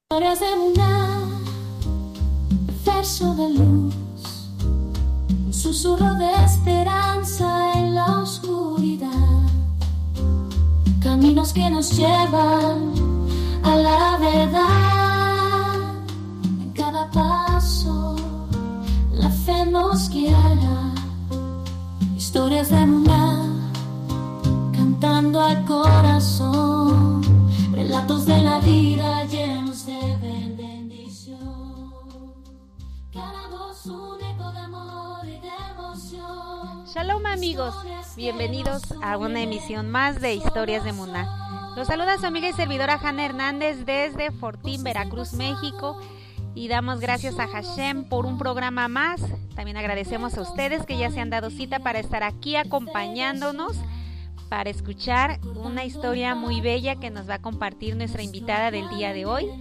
Historias de una, verso de luz, un susurro de esperanza en la oscuridad, caminos que nos llevan a la verdad. En cada paso la fe nos guiará. Historias de una, cantando al corazón, relatos de la vida llenos de bendición. Cada voz un eco de amor y de emoción. Shalom amigos, bienvenidos a una emisión más de Historias de Muná. Los saluda su amiga y servidora Hanna Hernández desde Fortín, Veracruz, México. Y damos gracias a Hashem por un programa más. También agradecemos a ustedes que ya se han dado cita para estar aquí acompañándonos, para escuchar una historia muy bella que nos va a compartir nuestra invitada del día de hoy.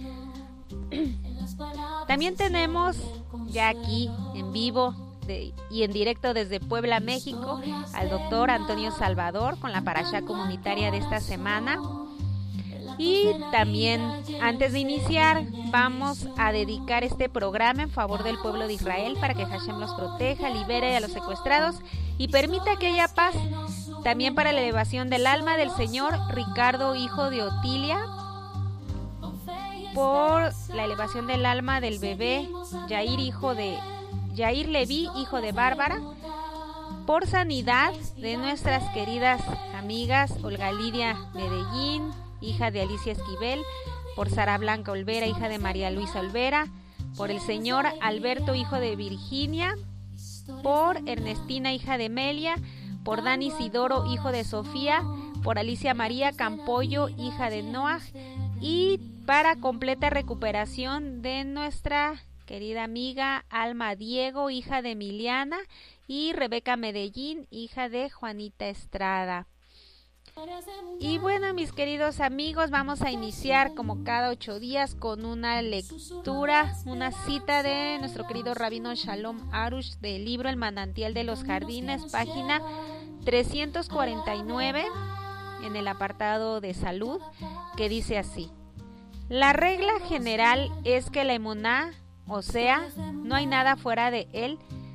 También tenemos ya aquí en vivo y en directo desde Puebla, México, al doctor Antonio Salvador con la parashá comunitaria de esta semana. Y también, antes de iniciar, vamos a dedicar este programa en favor del pueblo de Israel para que Hashem los proteja, libere a los secuestrados y permita que haya paz. También para la elevación del alma del señor Ricardo, hijo de Otilia, por la elevación del alma del bebé Yair Leví, hijo de Bárbara, por sanidad de nuestras queridas amigas Olga Lidia Medellín, hija de Alicia Esquivel, por Sara Blanca Olvera, hija de María Luisa Olvera, por el señor Alberto, hijo de Virginia, por Ernestina, hija de Melia, por Dani Isidoro, hijo de Sofía, por Alicia María Campollo, hija de Noah, y para completa recuperación de nuestra querida amiga Alma Diego, hija de Emiliana, y Rebeca Medellín, hija de Juanita Estrada. Y bueno, mis queridos amigos, vamos a iniciar como cada 8 días con una lectura, una cita de nuestro querido rabino Shalom Arush del libro El manantial de los jardines, página 349, en el apartado de salud, que dice así: la regla general es que la emuná, o sea, no hay nada fuera de él,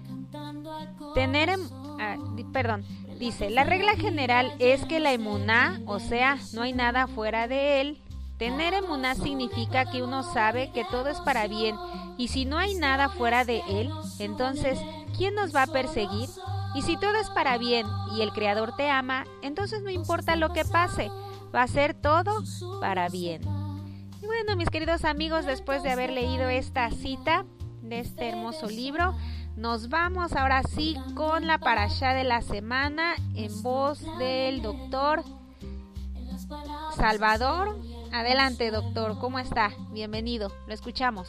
Dice, la regla general es que la emuná, o sea, no hay nada fuera de él. Tener emuná significa que uno sabe que todo es para bien, y si no hay nada fuera de él, entonces, ¿quién nos va a perseguir? Y si todo es para bien y el Creador te ama, entonces no importa lo que pase, va a ser todo para bien. Y bueno, mis queridos amigos, después de haber leído esta cita de este hermoso libro, nos vamos ahora sí con la parashá de la semana en voz del doctor Salvador. Adelante, doctor, ¿cómo está? Bienvenido, lo escuchamos.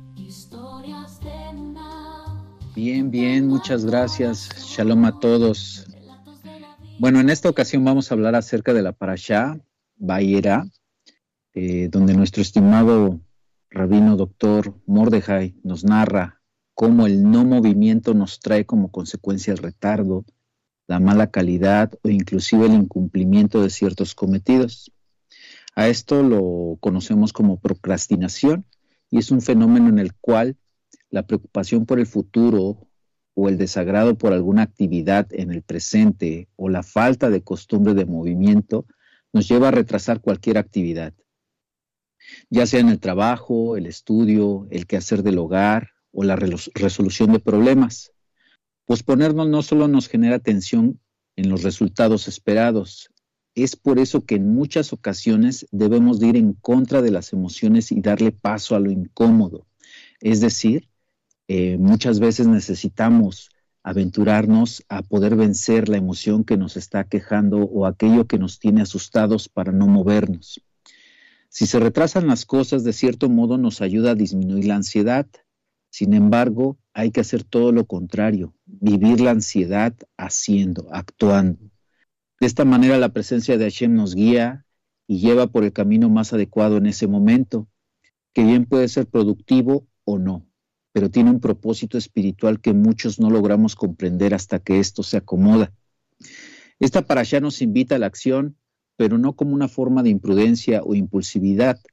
Bien, muchas gracias. Shalom a todos. Bueno, en esta ocasión vamos a hablar acerca de la parashá Vayera, donde nuestro estimado rabino doctor Mordejai nos narra cómo el no movimiento nos trae como consecuencia el retardo, la mala calidad o inclusive el incumplimiento de ciertos cometidos. A esto lo conocemos como procrastinación y es un fenómeno en el cual la preocupación por el futuro o el desagrado por alguna actividad en el presente o la falta de costumbre de movimiento nos lleva a retrasar cualquier actividad, ya sea en el trabajo, el estudio, el quehacer del hogar o la resolución de problemas. Posponernos no solo nos genera tensión en los resultados esperados, es por eso que en muchas ocasiones debemos de ir en contra de las emociones y darle paso a lo incómodo. Es decir, muchas veces necesitamos aventurarnos a poder vencer la emoción que nos está aquejando o aquello que nos tiene asustados para no movernos. Si se retrasan las cosas, de cierto modo nos ayuda a disminuir la ansiedad. Sin embargo, hay que hacer todo lo contrario, vivir la ansiedad haciendo, actuando. De esta manera la presencia de Hashem nos guía y lleva por el camino más adecuado en ese momento, que bien puede ser productivo o no, pero tiene un propósito espiritual que muchos no logramos comprender hasta que esto se acomoda. Esta parashá nos invita a la acción, pero no como una forma de imprudencia o impulsividad,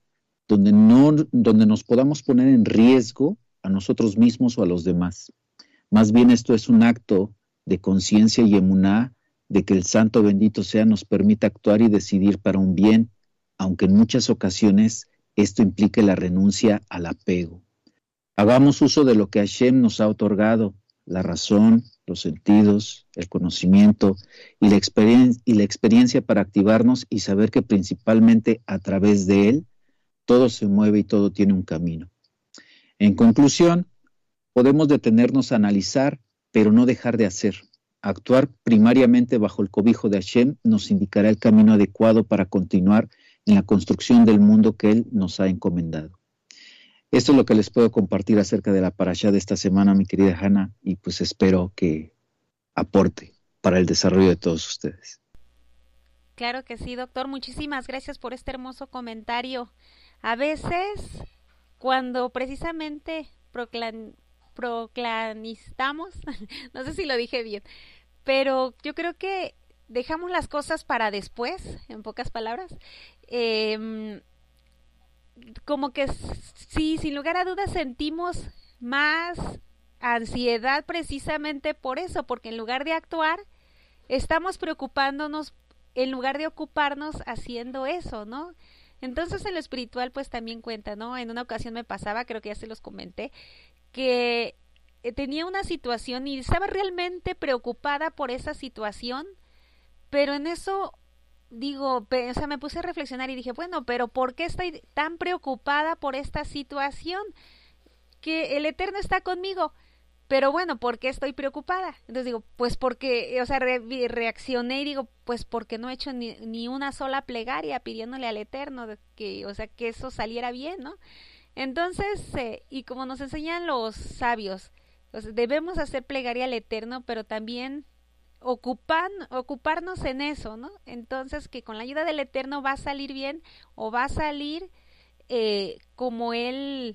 donde nos podamos poner en riesgo a nosotros mismos o a los demás. Más bien esto es un acto de conciencia y emuná de que el Santo bendito sea nos permita actuar y decidir para un bien, aunque en muchas ocasiones esto implique la renuncia al apego. Hagamos uso de lo que Hashem nos ha otorgado, la razón, los sentidos, el conocimiento y la experiencia para activarnos y saber que principalmente a través de él todo se mueve y todo tiene un camino. En conclusión, podemos detenernos a analizar, pero no dejar de hacer. Actuar primariamente bajo el cobijo de Hashem nos indicará el camino adecuado para continuar en la construcción del mundo que Él nos ha encomendado. Esto es lo que les puedo compartir acerca de la parashá de esta semana, mi querida Hanna, y pues espero que aporte para el desarrollo de todos ustedes. Claro que sí, doctor. Muchísimas gracias por este hermoso comentario. A veces, cuando precisamente proclanistamos, no sé si lo dije bien, pero yo creo que dejamos las cosas para después, en pocas palabras, como que sí, sin lugar a dudas sentimos más ansiedad precisamente por eso, porque en lugar de actuar, estamos preocupándonos, en lugar de ocuparnos haciendo eso, ¿no? Entonces en lo espiritual pues también cuenta, ¿no? En una ocasión me pasaba, creo que ya se los comenté, que tenía una situación y estaba realmente preocupada por esa situación, pero en eso digo, o sea, me puse a reflexionar y dije, bueno, pero ¿por qué estoy tan preocupada por esta situación? Que el Eterno está conmigo, pero bueno, ¿por qué estoy preocupada? Entonces digo, pues porque, o sea, reaccioné y digo, pues porque no he hecho ni una sola plegaria pidiéndole al Eterno que, o sea, que eso saliera bien, ¿no? Entonces, y como nos enseñan los sabios, pues debemos hacer plegaria al Eterno, pero también ocuparnos en eso, ¿no? Entonces, que con la ayuda del Eterno va a salir bien o va a salir como Él,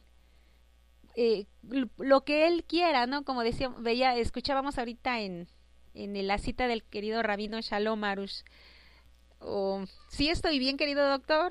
lo que Él quiera, ¿no? Como decía, escuchábamos ahorita en la cita del querido Rabino Shalom Arush. ¿Sí estoy bien, querido doctor?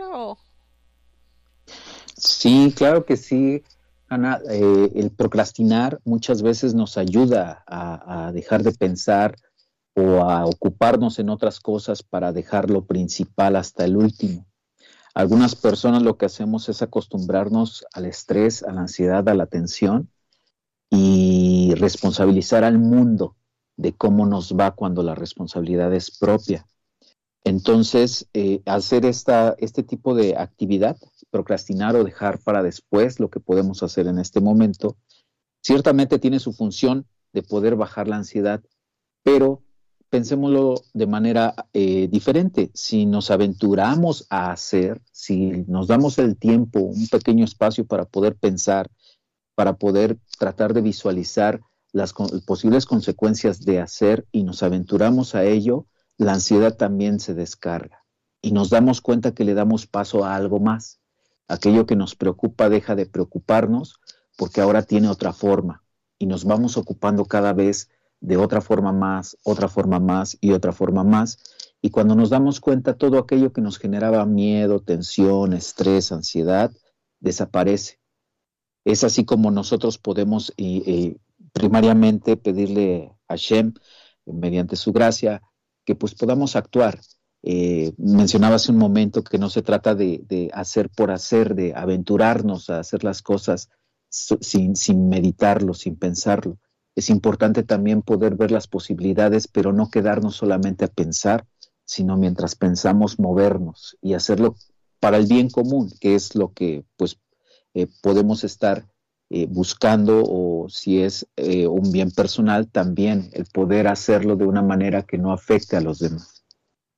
Sí, claro que sí, Ana. El procrastinar muchas veces nos ayuda a dejar de pensar o a ocuparnos en otras cosas para dejar lo principal hasta el último. Algunas personas lo que hacemos es acostumbrarnos al estrés, a la ansiedad, a la tensión y responsabilizar al mundo de cómo nos va cuando la responsabilidad es propia. Entonces, hacer este tipo de actividad, procrastinar o dejar para después lo que podemos hacer en este momento, ciertamente tiene su función de poder bajar la ansiedad, pero pensémoslo de manera diferente. Si nos aventuramos a hacer, si nos damos el tiempo, un pequeño espacio para poder pensar, para poder tratar de visualizar las posibles consecuencias de hacer y nos aventuramos a ello, la ansiedad también se descarga y nos damos cuenta que le damos paso a algo más. Aquello que nos preocupa deja de preocuparnos porque ahora tiene otra forma y nos vamos ocupando cada vez de otra forma más y otra forma más. Y cuando nos damos cuenta, todo aquello que nos generaba miedo, tensión, estrés, ansiedad, desaparece. Es así como nosotros podemos primariamente pedirle a Hashem, mediante su gracia, que pues podamos actuar. Mencionaba hace un momento que no se trata de hacer por hacer, de aventurarnos a hacer las cosas sin meditarlo, sin pensarlo. Es importante también poder ver las posibilidades, pero no quedarnos solamente a pensar, sino mientras pensamos movernos y hacerlo para el bien común, que es lo que pues podemos estar buscando, o si es un bien personal, también el poder hacerlo de una manera que no afecte a los demás.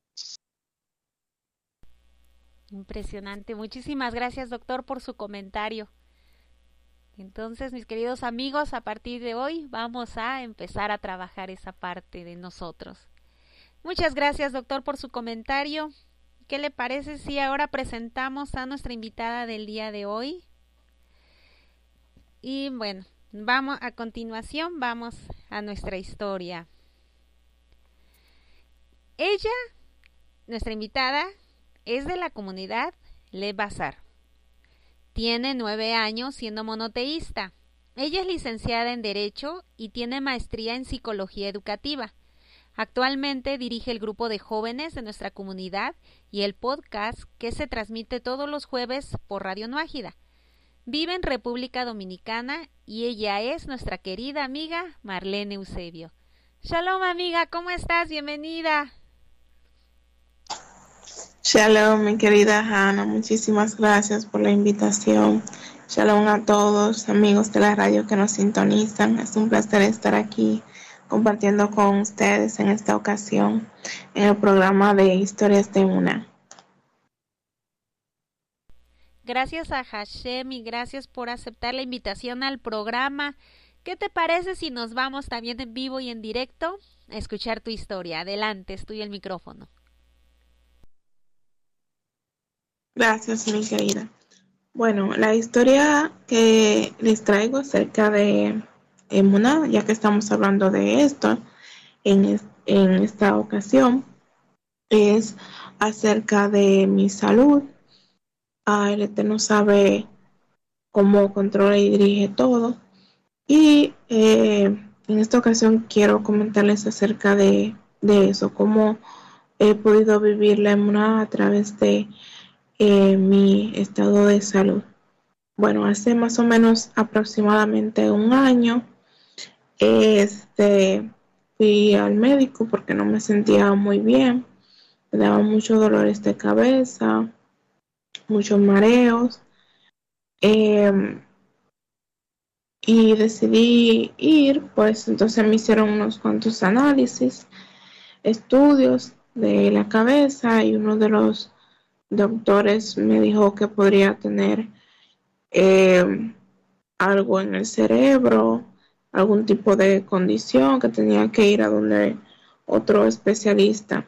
Impresionante. Muchísimas gracias, doctor, por su comentario. Entonces, mis queridos amigos, a partir de hoy vamos a empezar a trabajar esa parte de nosotros. Muchas gracias, doctor, por su comentario. ¿Qué le parece si ahora presentamos a nuestra invitada del día de hoy? Y bueno, a continuación vamos a nuestra historia. Ella, nuestra invitada, es de la comunidad Le Bazar. tiene 9 años siendo monoteísta. Ella es licenciada en Derecho y tiene maestría en Psicología Educativa. Actualmente dirige el grupo de jóvenes de nuestra comunidad y el podcast que se transmite todos los jueves por Radio Nuágida. Vive en República Dominicana y ella es nuestra querida amiga Marlene Eusebio. Shalom, amiga, ¿cómo estás? Bienvenida. Shalom, mi querida Hannah, muchísimas gracias por la invitación. Shalom a todos, amigos de la radio que nos sintonizan. Es un placer estar aquí compartiendo con ustedes en esta ocasión en el programa de Historias de Una. Gracias a Hashem y gracias por aceptar la invitación al programa. ¿Qué te parece si nos vamos también en vivo y en directo a escuchar tu historia? Adelante, es tuyo el micrófono. Gracias, mi querida. Bueno, la historia que les traigo acerca de Emuná, ya que estamos hablando de esto en esta ocasión, es acerca de mi salud. El Eterno sabe cómo controla y dirige todo. Y en esta ocasión quiero comentarles acerca de eso, cómo he podido vivir la Emuná a través de mi estado de salud. Bueno, hace más o menos aproximadamente un año, fui al médico porque no me sentía muy bien, me daban muchos dolores de cabeza, muchos mareos, y decidí ir. Pues entonces me hicieron unos cuantos análisis, estudios de la cabeza, y uno de los doctores me dijo que podría tener algo en el cerebro, algún tipo de condición, que tenía que ir a donde otro especialista.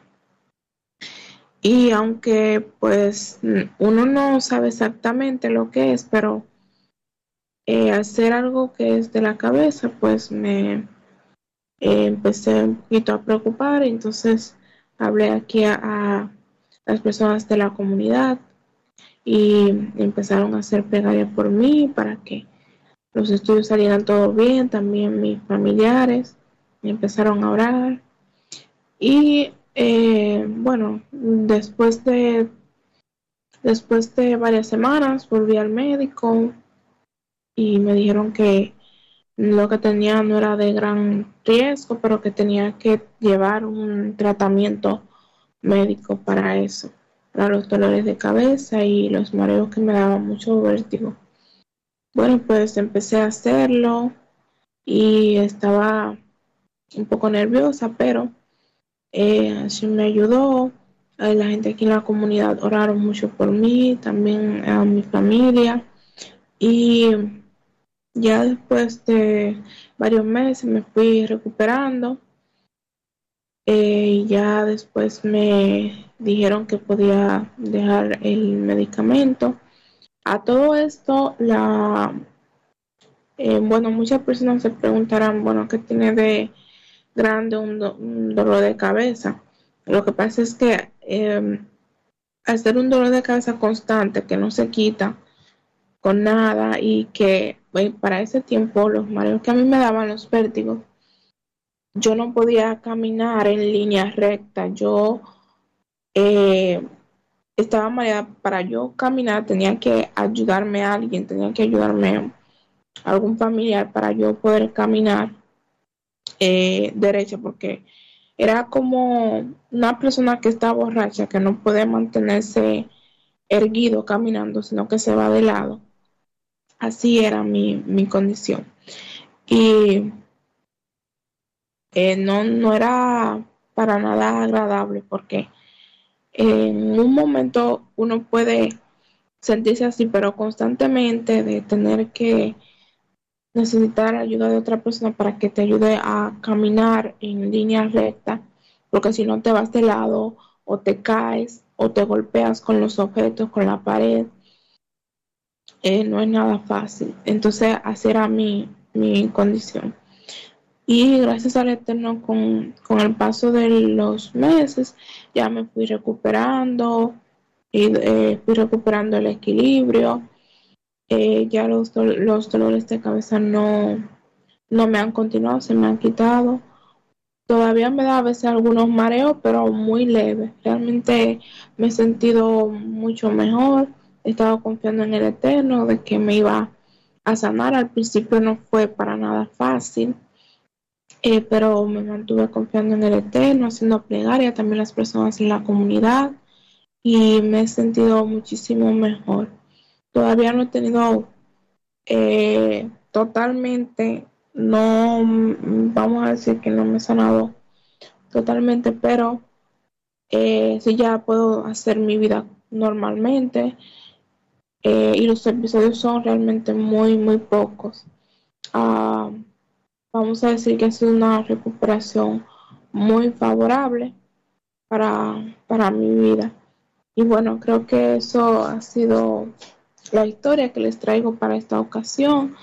Y aunque pues uno no sabe exactamente lo que es, pero hacer algo que es de la cabeza, pues me empecé un poquito a preocupar. Entonces hablé aquí a las personas de la comunidad y empezaron a hacer plegaria por mí para que los estudios salieran todo bien. También mis familiares empezaron a orar. Y bueno, después de varias semanas volví al médico y me dijeron que lo que tenía no era de gran riesgo, pero que tenía que llevar un tratamiento médico para eso, para los dolores de cabeza y los mareos que me daban mucho vértigo. Bueno, pues empecé a hacerlo y estaba un poco nerviosa, pero así me ayudó. La gente aquí en la comunidad oraron mucho por mí, también a mi familia, y ya después de varios meses me fui recuperando. Ya después me dijeron que podía dejar el medicamento. A todo esto, bueno, muchas personas se preguntarán, bueno, ¿qué tiene de grande un dolor de cabeza? Lo que pasa es que al ser un dolor de cabeza constante que no se quita con nada, y que para ese tiempo los mareos que a mí me daban, los vértigos, yo no podía caminar en línea recta. Yo estaba mareada. Para yo caminar tenía que ayudarme a alguien, tenía que ayudarme a algún familiar para yo poder caminar derecha, porque era como una persona que está borracha, que no puede mantenerse erguido caminando, sino que se va de lado. Así era mi condición. Y no era para nada agradable, porque en un momento uno puede sentirse así, pero constantemente de tener que necesitar ayuda de otra persona para que te ayude a caminar en línea recta, porque si no te vas de lado o te caes o te golpeas con los objetos, con la pared, no es nada fácil. Entonces así era mi condición. Y gracias al Eterno, con el paso de los meses, ya me fui recuperando y fui recuperando el equilibrio. Ya los dolores de cabeza no me han continuado, se me han quitado. Todavía me da a veces algunos mareos, pero muy leves. Realmente me he sentido mucho mejor. He estado confiando en el Eterno de que me iba a sanar. Al principio no fue para nada fácil, pero me mantuve confiando en el Eterno, haciendo plegaria, también las personas en la comunidad, y me he sentido muchísimo mejor. Todavía no he tenido totalmente, no, vamos a decir que no me he sanado totalmente, pero sí ya puedo hacer mi vida normalmente, y los episodios son realmente muy, muy pocos. Ah, vamos a decir que ha sido una recuperación muy favorable para mi vida. Y bueno, creo que eso ha sido la historia que les traigo para esta ocasión.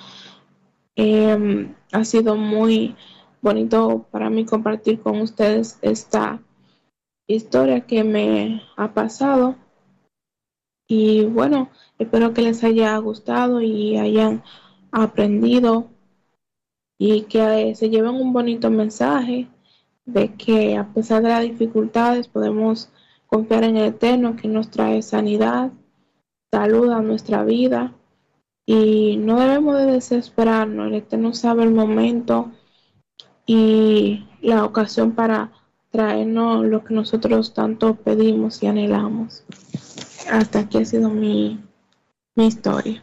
Ha sido muy bonito para mí compartir con ustedes esta historia que me ha pasado. Y bueno, espero que les haya gustado y hayan aprendido y que se lleven un bonito mensaje de que a pesar de las dificultades podemos confiar en el Eterno que nos trae sanidad, salud a nuestra vida, y no debemos de desesperarnos. El Eterno sabe el momento y la ocasión para traernos lo que nosotros tanto pedimos y anhelamos. Hasta aquí ha sido mi historia.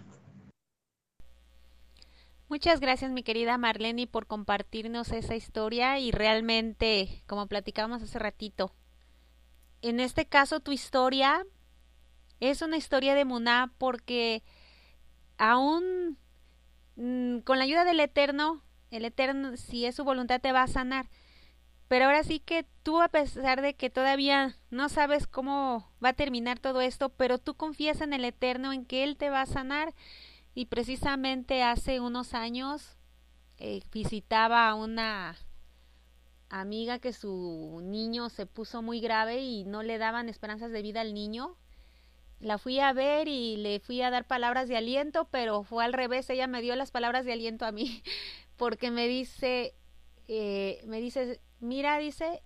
Muchas gracias, mi querida Marlene, por compartirnos esa historia, y realmente, como platicábamos hace ratito, en este caso tu historia es una historia de Muná, porque aún con la ayuda del Eterno, el Eterno, si es su voluntad, te va a sanar. Pero ahora sí que tú, a pesar de que todavía no sabes cómo va a terminar todo esto, pero tú confías en el Eterno, en que Él te va a sanar. Y precisamente hace unos años visitaba a una amiga que su niño se puso muy grave y no le daban esperanzas de vida al niño. La fui a ver y le fui a dar palabras de aliento, pero fue al revés. Ella me dio las palabras de aliento a mí, porque me dice, mira, dice,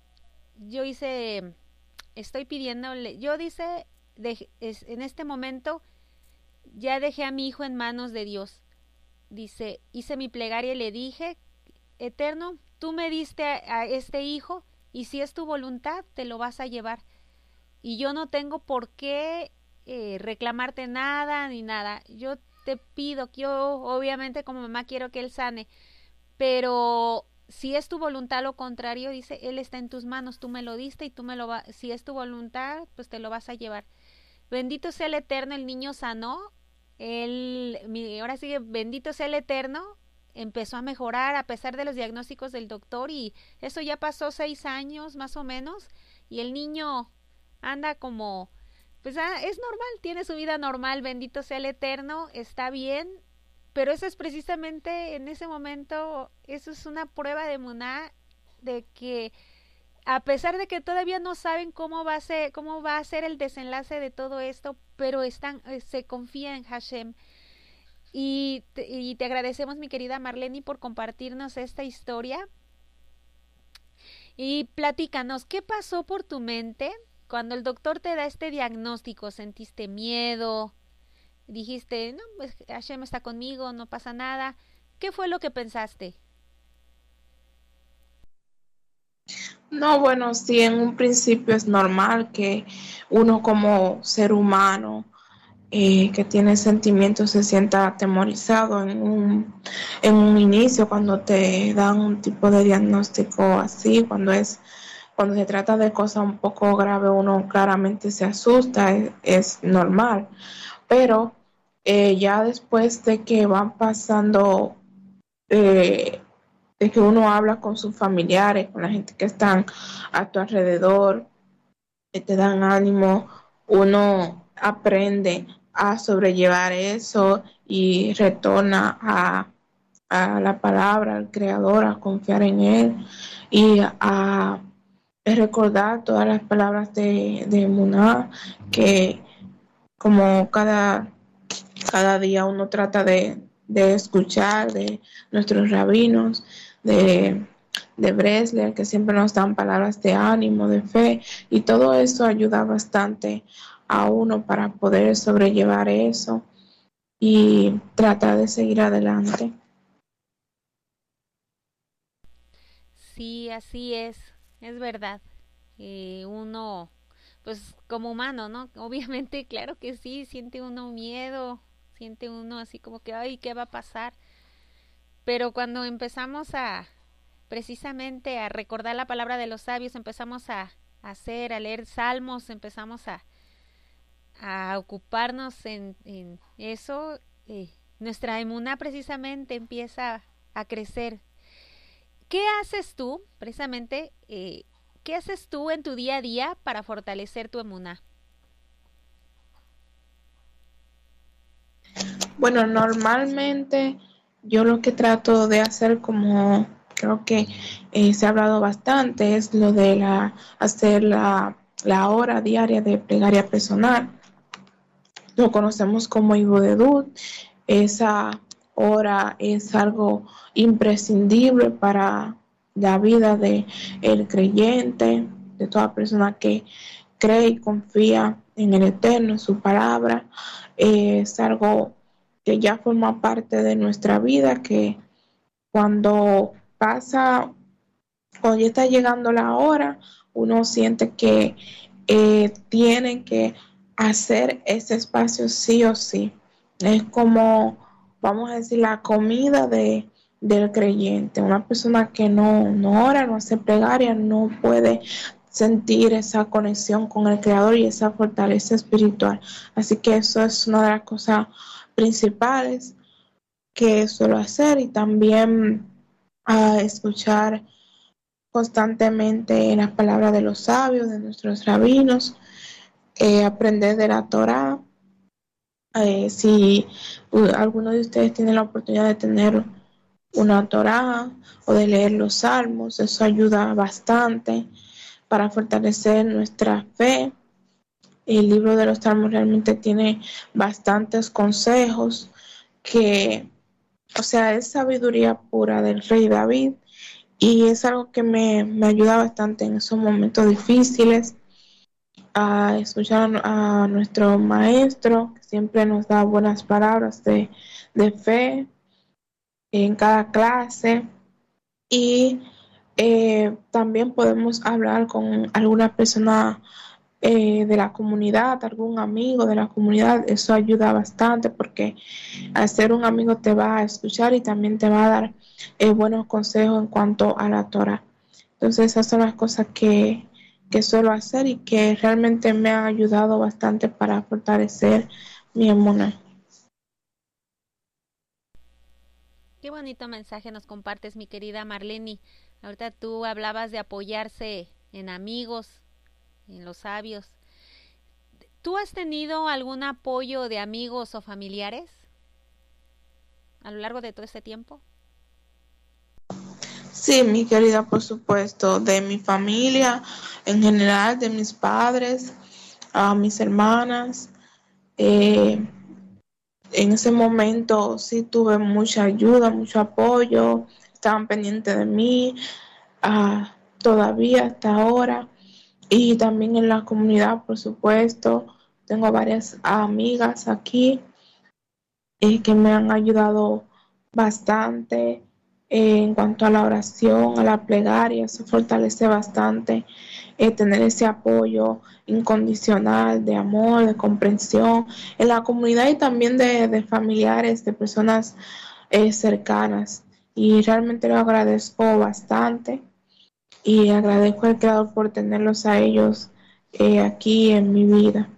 estoy pidiéndole, yo dice, en este momento ya dejé a mi hijo en manos de Dios. Dice, hice mi plegaria y le dije, Eterno, tú me diste a este hijo, y si es tu voluntad, te lo vas a llevar. Y yo no tengo por qué reclamarte nada ni nada. Yo te pido, que yo obviamente como mamá quiero que él sane, pero si es tu voluntad lo contrario, dice, él está en tus manos, tú me lo diste y si es tu voluntad, pues te lo vas a llevar. Bendito sea el Eterno, el niño sanó. Ahora sigue, bendito sea el Eterno, empezó a mejorar a pesar de los diagnósticos del doctor, y eso ya pasó 6 años más o menos, y el niño anda como, pues es normal, tiene su vida normal, bendito sea el Eterno, está bien. Pero eso es precisamente en ese momento, eso es una prueba de Muná, de que a pesar de que todavía no saben cómo va a ser el desenlace de todo esto, pero se confía en Hashem. Y te agradecemos, mi querida Marlene, por compartirnos esta historia. Y platícanos, ¿qué pasó por tu mente cuando el doctor te da este diagnóstico? ¿Sentiste miedo? ¿Dijiste, no, pues Hashem está conmigo, no pasa nada? ¿Qué fue lo que pensaste? No, bueno, sí, en un principio es normal que uno como ser humano que tiene sentimientos se sienta atemorizado en un inicio cuando te dan un tipo de diagnóstico así, cuando se trata de cosas un poco graves, uno claramente se asusta, es normal, pero ya después de que van pasando, de que uno habla con sus familiares, con la gente que están a tu alrededor, que te dan ánimo, uno aprende a sobrellevar eso y retorna a la palabra, al Creador, a confiar en Él y a recordar todas las palabras de Muná, que como cada Cada día uno trata de escuchar de nuestros rabinos, de, de Bresler, que siempre nos dan palabras de ánimo, de fe, y todo eso ayuda bastante a uno para poder sobrellevar eso y tratar de seguir adelante. Sí, así es verdad. Uno, pues como humano, ¿no? Obviamente, claro que sí, siente uno miedo, siente uno así como que, ay, ¿qué va a pasar? Pero cuando empezamos a, precisamente a recordar la palabra de los sabios, empezamos a hacer, a leer salmos, empezamos a ocuparnos en eso, nuestra emuná precisamente empieza a crecer. ¿Qué haces tú, precisamente, qué haces tú en tu día a día para fortalecer tu emuná? Bueno, normalmente yo lo que trato de hacer, como creo que se ha hablado bastante, es lo de hacer la hora diaria de plegaria personal. Lo conocemos como Ibodedut. Esa hora es algo imprescindible para la vida de el creyente, de toda persona que cree y confía en el Eterno, en su palabra. Es algo que ya forma parte de nuestra vida, que cuando pasa, cuando ya está llegando la hora, uno siente que tiene que hacer ese espacio sí o sí. Es como, vamos a decir, la comida del creyente. Una persona que no ora, no hace plegaria, no puede sentir esa conexión con el Creador y esa fortaleza espiritual. Así que eso es una de las cosas principales que suelo hacer, y también a escuchar constantemente las palabras de los sabios, de nuestros rabinos, aprender de la Torá. Si alguno de ustedes tiene la oportunidad de tener una Torá o de leer los salmos, eso ayuda bastante para fortalecer nuestra fe. El libro de los salmos realmente tiene bastantes consejos que, o sea, es sabiduría pura del rey David, y es algo que me ayuda bastante en esos momentos difíciles, a escuchar a nuestro maestro, que siempre nos da buenas palabras de fe en cada clase. Y también podemos hablar con alguna persona de la comunidad, algún amigo de la comunidad. Eso ayuda bastante, porque al ser un amigo te va a escuchar y también te va a dar buenos consejos en cuanto a la Torah. Entonces esas son las cosas que suelo hacer y que realmente me han ayudado bastante para fortalecer mi emuná. Qué bonito mensaje nos compartes, mi querida Marlene. Ahorita tú hablabas de apoyarse en amigos, en los sabios. ¿Tú has tenido algún apoyo de amigos o familiares a lo largo de todo este tiempo? Sí, mi querida, por supuesto, de mi familia en general, de mis padres, a mis hermanas. Eh, en ese momento sí tuve mucha ayuda, mucho apoyo, estaban pendientes de mí, todavía hasta ahora. Y también en la comunidad, por supuesto, tengo varias amigas aquí que me han ayudado bastante en cuanto a la oración, a la plegaria. Eso fortalece bastante, tener ese apoyo incondicional de amor, de comprensión en la comunidad, y también de familiares, de personas cercanas. Y realmente lo agradezco bastante, y agradezco al Creador por tenerlos a ellos aquí en mi vida.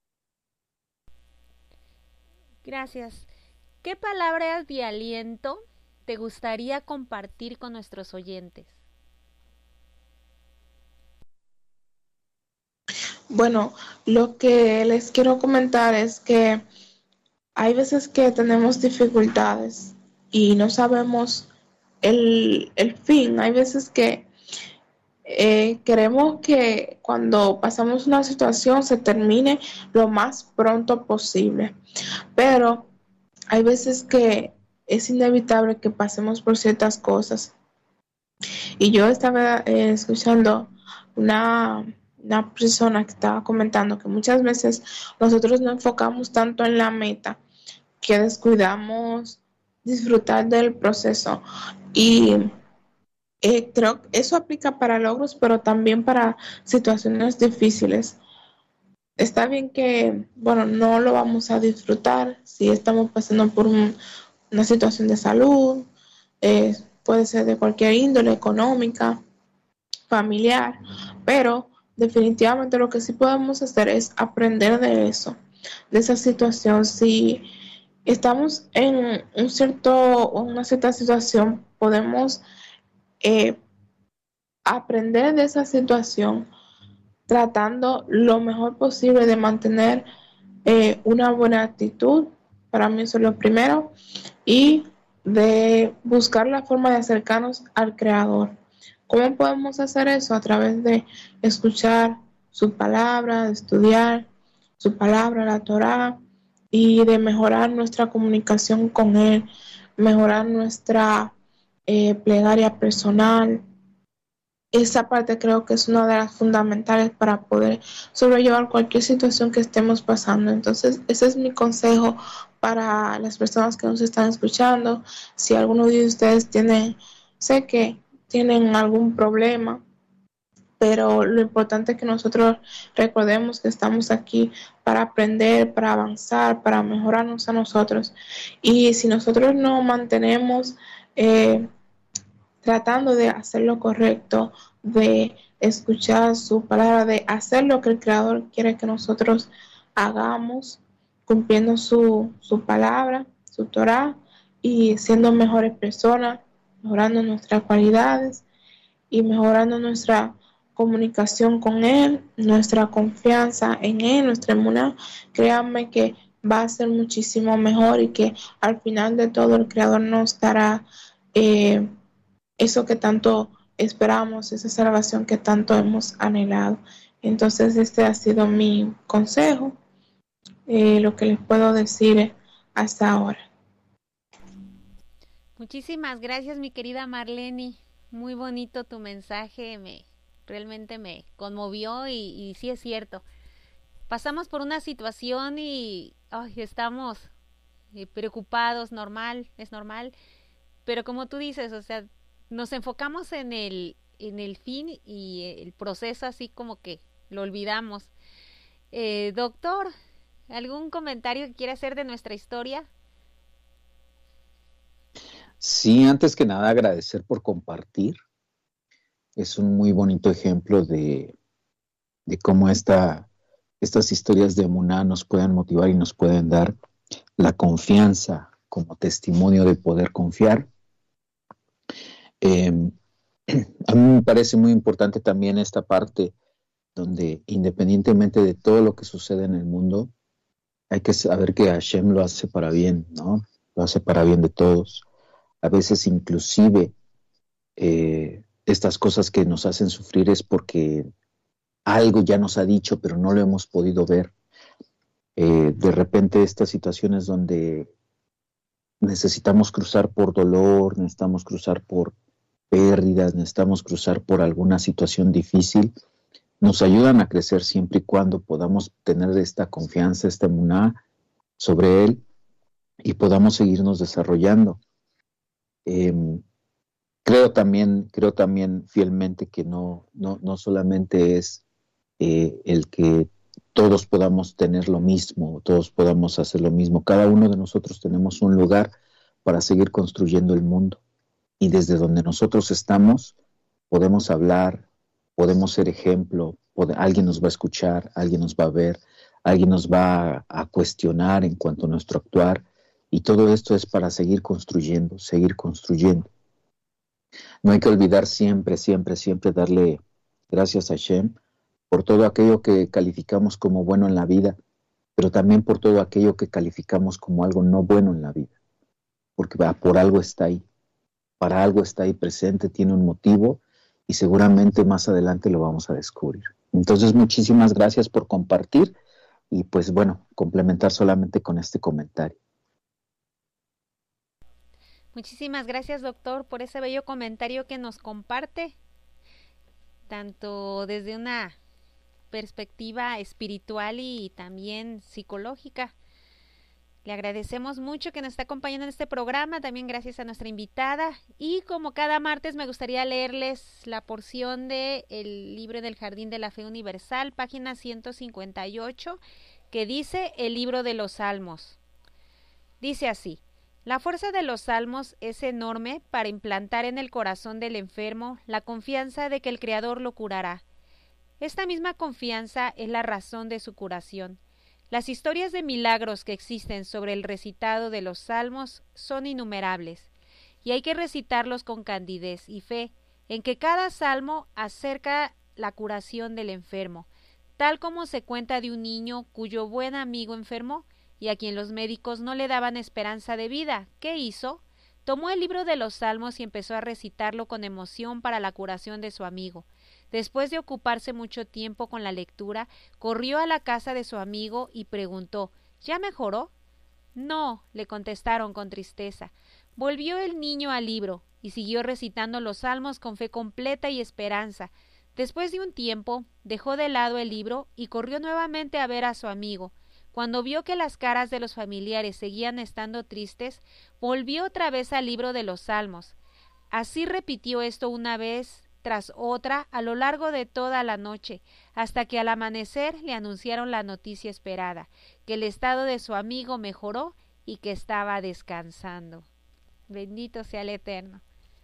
Gracias. ¿Qué palabras de aliento te gustaría compartir con nuestros oyentes? Bueno, lo que les quiero comentar es que hay veces que tenemos dificultades y no sabemos el fin. Hay veces que queremos que cuando pasamos una situación se termine lo más pronto posible, pero hay veces que es inevitable que pasemos por ciertas cosas. Y yo estaba escuchando una persona que estaba comentando que muchas veces nosotros nos enfocamos tanto en la meta que descuidamos disfrutar del proceso. Y creo que eso aplica para logros, pero también para situaciones difíciles. Está bien que, bueno, no lo vamos a disfrutar si estamos pasando por una situación de salud, puede ser de cualquier índole, económica, familiar, pero definitivamente lo que sí podemos hacer es aprender de eso, de esa situación. Si estamos en una cierta situación, podemos eh, aprender de esa situación tratando lo mejor posible de mantener una buena actitud. Para mí eso es lo primero, y de buscar la forma de acercarnos al Creador. ¿Cómo podemos hacer eso? A través de escuchar su palabra, de estudiar su palabra, la Torá, y de mejorar nuestra comunicación con Él, mejorar nuestra plegaria personal. Esa parte creo que es una de las fundamentales para poder sobrellevar cualquier situación que estemos pasando. Entonces, ese es mi consejo para las personas que nos están escuchando. Si alguno de ustedes sé que tienen algún problema, pero lo importante es que nosotros recordemos que estamos aquí para aprender, para avanzar, para mejorarnos a nosotros. Y si nosotros nos mantenemos tratando de hacer lo correcto, de escuchar su palabra, de hacer lo que el Creador quiere que nosotros hagamos, cumpliendo su palabra, su Torah, y siendo mejores personas, mejorando nuestras cualidades y mejorando nuestra comunicación con Él, nuestra confianza en Él, nuestra emuná. Créanme que va a ser muchísimo mejor, y que al final de todo el Creador nos dará eso que tanto esperamos, esa salvación que tanto hemos anhelado. Entonces, este ha sido mi consejo, lo que les puedo decir hasta ahora. Muchísimas gracias, mi querida Marlene. Muy bonito tu mensaje, realmente me conmovió y sí es cierto. Pasamos por una situación y estamos preocupados, es normal, pero como tú dices, o sea, nos enfocamos en el fin y el proceso así como que lo olvidamos. Doctor, ¿algún comentario que quiera hacer de nuestra historia? Sí, antes que nada agradecer por compartir. Es un muy bonito ejemplo de cómo estas historias de Emuná nos pueden motivar y nos pueden dar la confianza como testimonio de poder confiar. A mí me parece muy importante también esta parte donde, independientemente de todo lo que sucede en el mundo, hay que saber que Hashem lo hace para bien, ¿no? Lo hace para bien de todos. A veces inclusive estas cosas que nos hacen sufrir es porque algo ya nos ha dicho, pero no lo hemos podido ver. De repente estas situaciones donde necesitamos cruzar por dolor, necesitamos cruzar por pérdidas, necesitamos cruzar por alguna situación difícil, nos ayudan a crecer siempre y cuando podamos tener esta confianza, esta emuná sobre Él y podamos seguirnos desarrollando. Creo también fielmente que no solamente es el que todos podamos tener lo mismo, todos podamos hacer lo mismo. Cada uno de nosotros tenemos un lugar para seguir construyendo el mundo. Y desde donde nosotros estamos, podemos hablar, podemos ser ejemplo, alguien nos va a escuchar, alguien nos va a ver, alguien nos va a cuestionar en cuanto a nuestro actuar. Y todo esto es para seguir construyendo, seguir construyendo. No hay que olvidar siempre darle gracias a Hashem por todo aquello que calificamos como bueno en la vida, pero también por todo aquello que calificamos como algo no bueno en la vida, porque por algo está ahí, para algo está ahí presente, tiene un motivo, y seguramente más adelante lo vamos a descubrir. Entonces, muchísimas gracias por compartir y pues bueno, complementar solamente con este comentario. Muchísimas gracias, doctor, por ese bello comentario que nos comparte, tanto desde una perspectiva espiritual y también psicológica. Le agradecemos mucho que nos está acompañando en este programa, también gracias a nuestra invitada, y como cada martes me gustaría leerles la porción del libro del Jardín de la Fe Universal, página 158, que dice el libro de los Salmos. Dice así: la fuerza de los salmos es enorme para implantar en el corazón del enfermo la confianza de que el Creador lo curará. Esta misma confianza es la razón de su curación. Las historias de milagros que existen sobre el recitado de los salmos son innumerables, y hay que recitarlos con candidez y fe en que cada salmo acerca la curación del enfermo, tal como se cuenta de un niño cuyo buen amigo enfermó y a quien los médicos no le daban esperanza de vida. ¿Qué hizo? Tomó el libro de los salmos y empezó a recitarlo con emoción para la curación de su amigo. Después de ocuparse mucho tiempo con la lectura, corrió a la casa de su amigo y preguntó: ¿ya mejoró? No, le contestaron con tristeza. Volvió el niño al libro y siguió recitando los salmos con fe completa y esperanza. Después de un tiempo, dejó de lado el libro y corrió nuevamente a ver a su amigo. Cuando vio que las caras de los familiares seguían estando tristes, volvió otra vez al libro de los salmos. Así repitió esto una vez tras otra a lo largo de toda la noche, hasta que al amanecer le anunciaron la noticia esperada, que el estado de su amigo mejoró y que estaba descansando. Bendito sea el Eterno.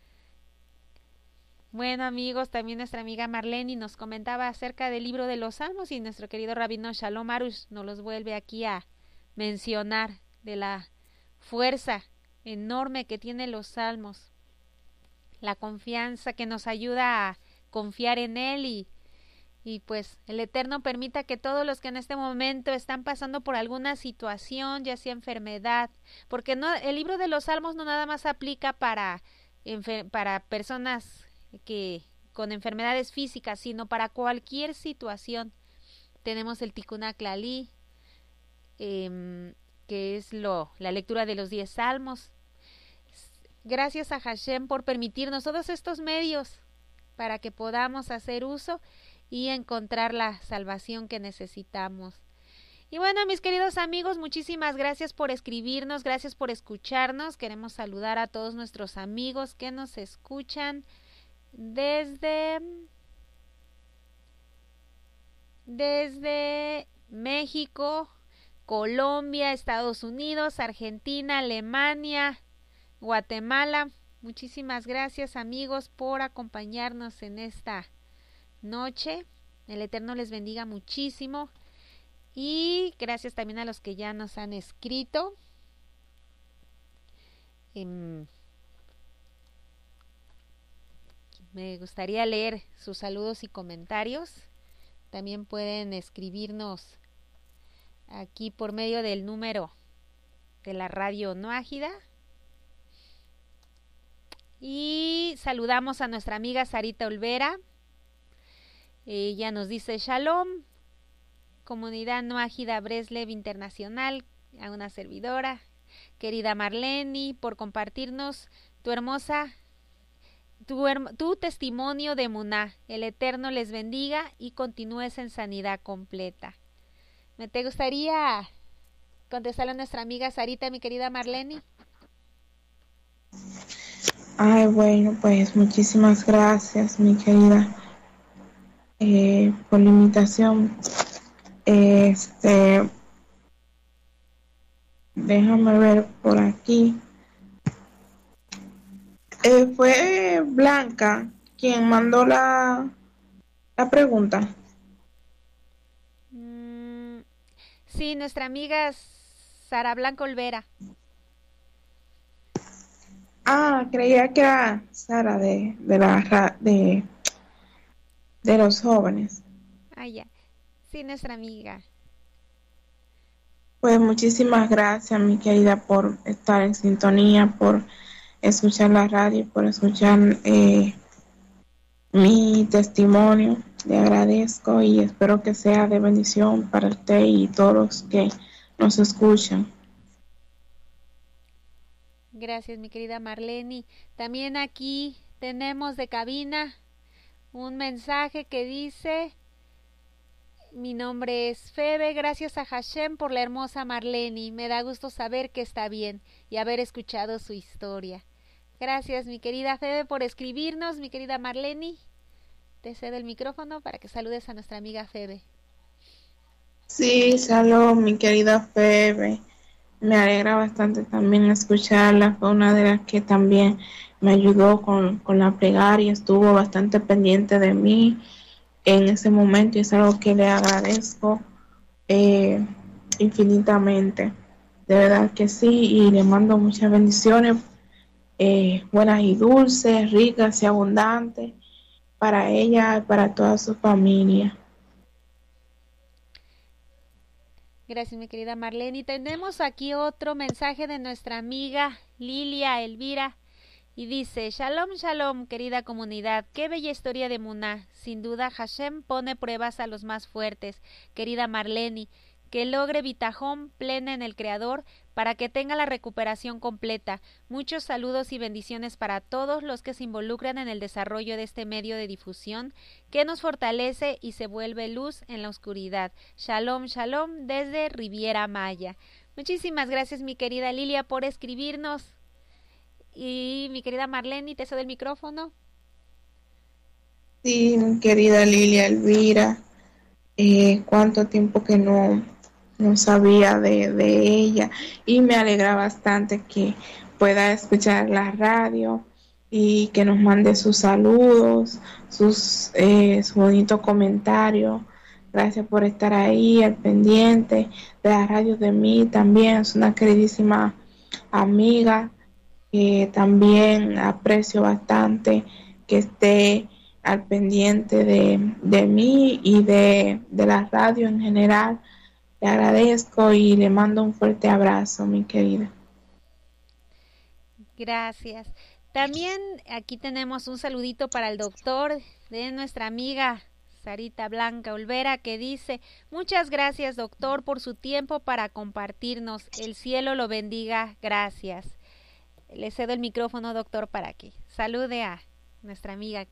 Bueno, amigos, también nuestra amiga Marlene nos comentaba acerca del libro de los Salmos y nuestro querido rabino Shalom Arush nos los vuelve aquí a mencionar de la fuerza enorme que tienen los Salmos, la confianza que nos ayuda a confiar en Él y pues el Eterno permita que todos los que en este momento están pasando por alguna situación, ya sea enfermedad, porque no, el libro de los Salmos no nada más aplica para personas que con enfermedades físicas, sino para cualquier situación. Tenemos el Tikkun HaKlali, que es la lectura de los 10 salmos. Gracias a Hashem por permitirnos todos estos medios para que podamos hacer uso y encontrar la salvación que necesitamos. Y bueno, mis queridos amigos, muchísimas gracias por escribirnos, gracias por escucharnos. Queremos saludar a todos nuestros amigos que nos escuchan desde México, Colombia, Estados Unidos, Argentina, Alemania, Guatemala. Muchísimas gracias, amigos, por acompañarnos en esta noche. El Eterno les bendiga muchísimo. Y gracias también a los que ya nos han escrito. Me gustaría leer sus saludos y comentarios. También pueden escribirnos aquí por medio del número de la radio Noágida. Y saludamos a nuestra amiga Sarita Olvera. Ella nos dice Shalom, Comunidad Noágida Breslev Internacional, a una servidora, querida Marlene, por compartirnos tu testimonio de Emuná. El Eterno les bendiga y continúes en sanidad completa. ¿Me te gustaría contestarle a nuestra amiga Sarita, mi querida Marlene? Ay, bueno, pues muchísimas gracias, mi querida, por la invitación. Déjame ver por aquí. Fue Blanca quien mandó la pregunta. Sí, nuestra amiga Sara Blanca Olvera. Creía que era Sara de los jóvenes. Ya. Sí, nuestra amiga. Pues muchísimas gracias, mi querida, por estar en sintonía, por escuchar la radio, por escuchar mi testimonio. Le agradezco y espero que sea de bendición para usted y todos los que nos escuchan. Gracias, mi querida Marleni. También aquí tenemos de cabina un mensaje que dice: mi nombre es Febe, gracias a Hashem por la hermosa Marleni. Me da gusto saber que está bien y haber escuchado su historia. Gracias, mi querida Febe, por escribirnos. Mi querida Marleni, te cedo el micrófono para que saludes a nuestra amiga Febe. Sí, salud, mi querida Febe. Me alegra bastante también escucharla. Fue una de las que también me ayudó con la plegaria. Estuvo bastante pendiente de mí en ese momento y es algo que le agradezco infinitamente. De verdad que sí, y le mando muchas bendiciones, buenas y dulces, ricas y abundantes para ella y para toda su familia. Gracias, mi querida Marleni. Tenemos aquí otro mensaje de nuestra amiga Lilia Elvira y dice: Shalom, shalom, querida comunidad, qué bella historia de Muná. Sin duda Hashem pone pruebas a los más fuertes. Querida Marleni, que logre bitajón plena en el Creador para que tenga la recuperación completa. Muchos saludos y bendiciones para todos los que se involucran en el desarrollo de este medio de difusión que nos fortalece y se vuelve luz en la oscuridad. Shalom, shalom desde Riviera Maya. Muchísimas gracias, mi querida Lilia, por escribirnos. Y mi querida Marleni, te cedo el micrófono. Sí, mi querida Lilia Elvira, cuánto tiempo que no sabía de ella, y me alegra bastante que pueda escuchar la radio y que nos mande sus saludos, su bonito comentario. Gracias por estar ahí al pendiente de la radio de mí también. Es una queridísima amiga que también aprecio bastante que esté al pendiente de mí y de la radio en general. Le agradezco y le mando un fuerte abrazo, mi querida. Gracias. También aquí tenemos un saludito para el doctor de nuestra amiga Sarita Blanca Olvera, que dice: muchas gracias, doctor, por su tiempo para compartirnos. El cielo lo bendiga. Gracias. Le cedo el micrófono, doctor, para que salude a nuestra amiga.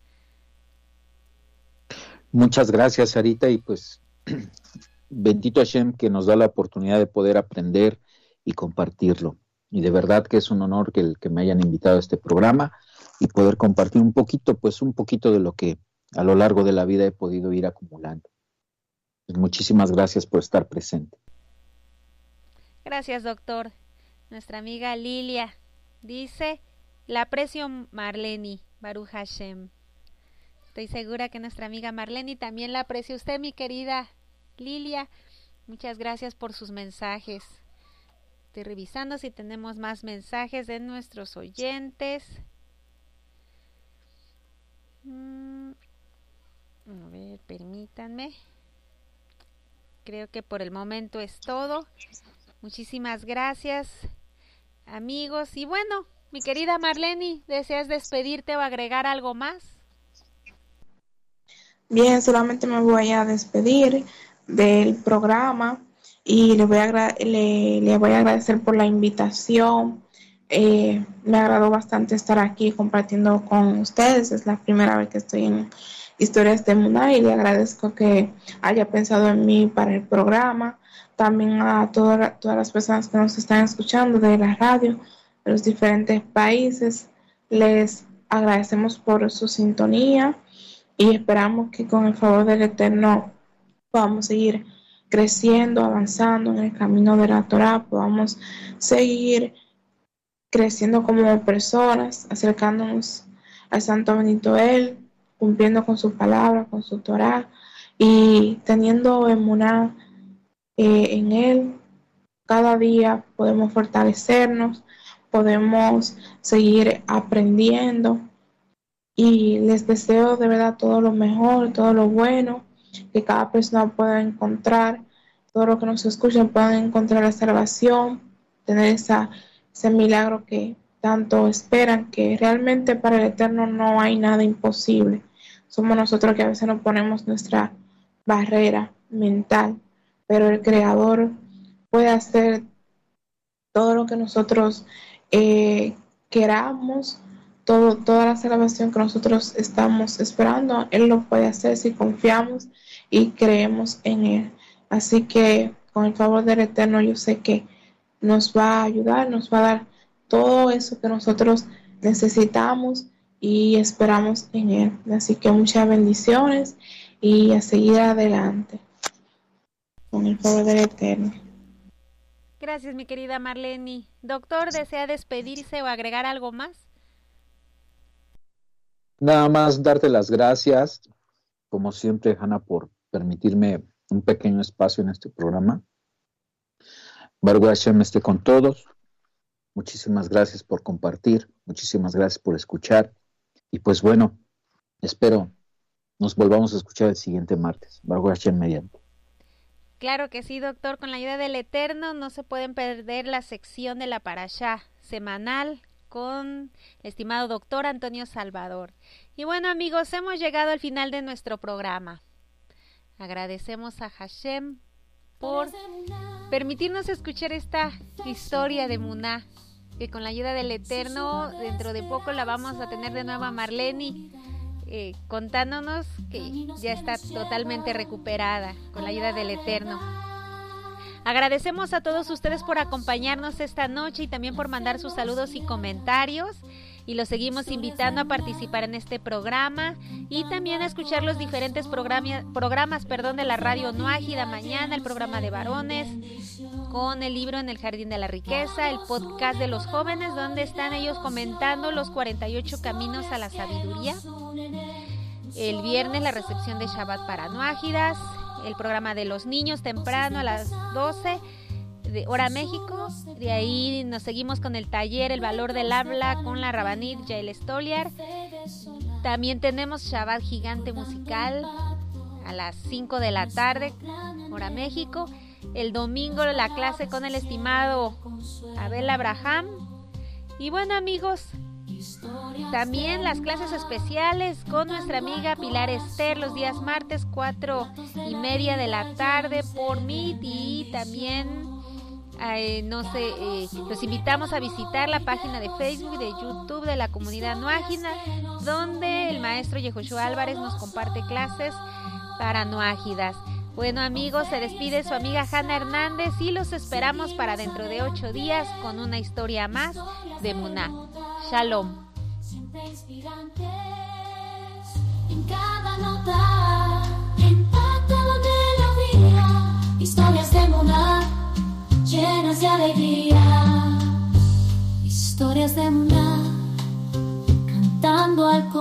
Muchas gracias, Sarita, y pues bendito Hashem que nos da la oportunidad de poder aprender y compartirlo. Y de verdad que es un honor que me hayan invitado a este programa y poder compartir un poquito de lo que a lo largo de la vida he podido ir acumulando. Pues muchísimas gracias por estar presente. Gracias, doctor. Nuestra amiga Lilia dice: la aprecio, Marleni, Baruch Hashem. Estoy segura que nuestra amiga Marleni también la aprecia usted, mi querida Lilia. Muchas gracias por sus mensajes. Estoy revisando si tenemos más mensajes de nuestros oyentes. A ver, permítanme. Creo que por el momento es todo. Muchísimas gracias, amigos. Y bueno, mi querida Marleni, ¿deseas despedirte o agregar algo más? Bien, solamente me voy a despedir del programa y le voy a agradecer por la invitación. Me agradó bastante estar aquí compartiendo con ustedes. Es la primera vez que estoy en Historias de Muná y le agradezco que haya pensado en mí para el programa. También a todas las personas que nos están escuchando de la radio de los diferentes países, les agradecemos por su sintonía y esperamos que con el favor del Eterno podamos seguir creciendo, avanzando en el camino de la Torá, podamos seguir creciendo como personas, acercándonos al Santo Benito Él, cumpliendo con su palabra, con su Torá y teniendo emuná en Él. Cada día podemos fortalecernos, podemos seguir aprendiendo y les deseo de verdad todo lo mejor, todo lo bueno, que cada persona pueda encontrar, todo lo que nos escuchen puedan encontrar la salvación, tener ese milagro que tanto esperan, que realmente para el Eterno no hay nada imposible. somos nosotros que a veces nos ponemos nuestra barrera mental, pero el Creador puede hacer todo lo que nosotros queramos, toda la salvación que nosotros estamos esperando. Él lo puede hacer si confiamos y creemos en Él. Así que con el favor del Eterno yo sé que nos va a ayudar, nos va a dar todo eso que nosotros necesitamos y esperamos en Él. Así que muchas bendiciones y a seguir adelante con el favor del Eterno. Gracias, mi querida Marlene. Doctor, ¿desea despedirse o agregar algo más? Nada más darte las gracias, como siempre, Hanna, por permitirme un pequeño espacio en este programa. Baruch Hashem esté con todos. Muchísimas gracias por compartir, muchísimas gracias por escuchar. Y pues bueno, espero nos volvamos a escuchar el siguiente martes. Baruch Hashem mediante. Claro que sí, doctor. Con la ayuda del Eterno no se pueden perder la sección de la Parashá semanal con el estimado doctor Antonio Salvador. Y bueno, amigos, hemos llegado al final de nuestro programa. Agradecemos a Hashem por permitirnos escuchar esta historia de Muná, que con la ayuda del Eterno dentro de poco la vamos a tener de nuevo a Marlene contándonos que ya está totalmente recuperada con la ayuda del Eterno. Agradecemos a todos ustedes por acompañarnos esta noche y también por mandar sus saludos y comentarios, y los seguimos invitando a participar en este programa y también a escuchar los diferentes programas de la radio Nuágida mañana, el programa de varones con el libro En el Jardín de la Riqueza, el podcast de los jóvenes donde están ellos comentando los 48 caminos a la sabiduría, el viernes la recepción de Shabbat para Nuágidas, el programa de los niños temprano a las 12 de hora México. De ahí nos seguimos con el taller El Valor del Habla con la Rabanit Yael Stoliar. También tenemos Shabbat Gigante Musical a las 5 de la tarde hora México. El domingo la clase con el estimado Abel Abraham. Y bueno, amigos, también las clases especiales con nuestra amiga Pilar Esther los días martes 4:30 de la tarde por Meet. Y también los invitamos a visitar la página de Facebook y de YouTube de la comunidad Nuágida, donde el maestro Yehoshua Álvarez nos comparte clases para Nuágidas. Bueno, amigos, se despide su amiga Hanna Hernández y los esperamos para dentro de 8 días con una historia más de Muná. Shalom. En cada nota, en cada melodía, historias de Muná llenas de alegría, historias de Muná cantando al corazón.